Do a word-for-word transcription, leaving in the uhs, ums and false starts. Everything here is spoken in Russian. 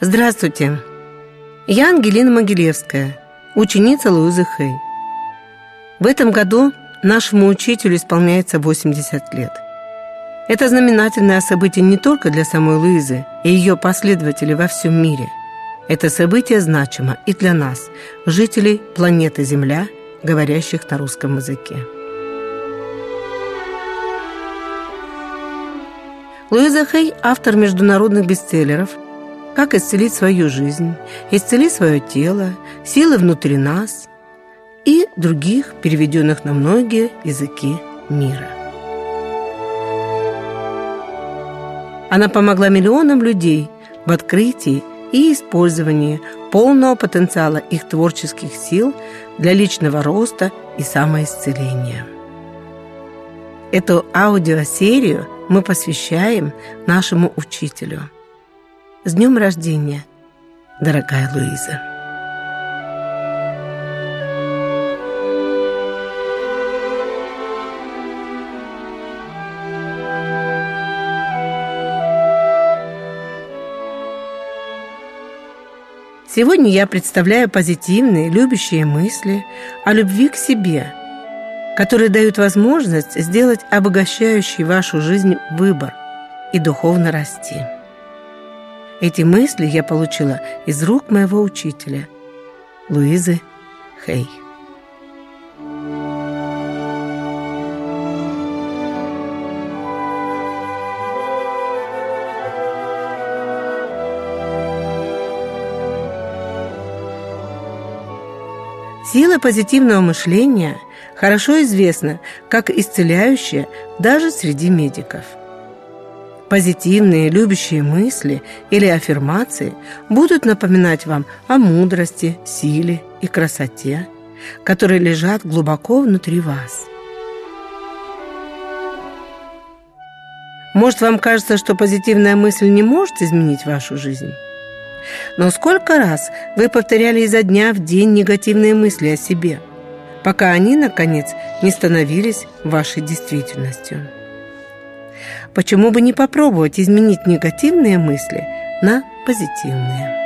Здравствуйте! Я Ангелина Могилевская, ученица Луизы Хей. В этом году нашему учителю исполняется восемьдесят лет. Это знаменательное событие не только для самой Луизы и ее последователей во всем мире. Это событие значимо и для нас, жителей планеты Земля, говорящих на русском языке. Луиза Хей – автор международных бестселлеров «Как исцелить свою жизнь», «Исцели свое тело», «Силы внутри нас» и других, переведенных на многие языки мира. Она помогла миллионам людей в открытии и использовании полного потенциала их творческих сил для личного роста и самоисцеления. Эту аудиосерию мы посвящаем нашему учителю. С днем рождения, дорогая Луиза! Сегодня я представляю позитивные, любящие мысли о любви к себе, которые дают возможность сделать обогащающий вашу жизнь выбор и духовно расти. Эти мысли я получила из рук моего учителя, Луизы Хей. Сила позитивного мышления хорошо известна как исцеляющая даже среди медиков. Позитивные, любящие мысли или аффирмации будут напоминать вам о мудрости, силе и красоте, которые лежат глубоко внутри вас. Может, вам кажется, что позитивная мысль не может изменить вашу жизнь? Но сколько раз вы повторяли изо дня в день негативные мысли о себе, пока они, наконец, не становились вашей действительностью? Почему бы не попробовать изменить негативные мысли на позитивные?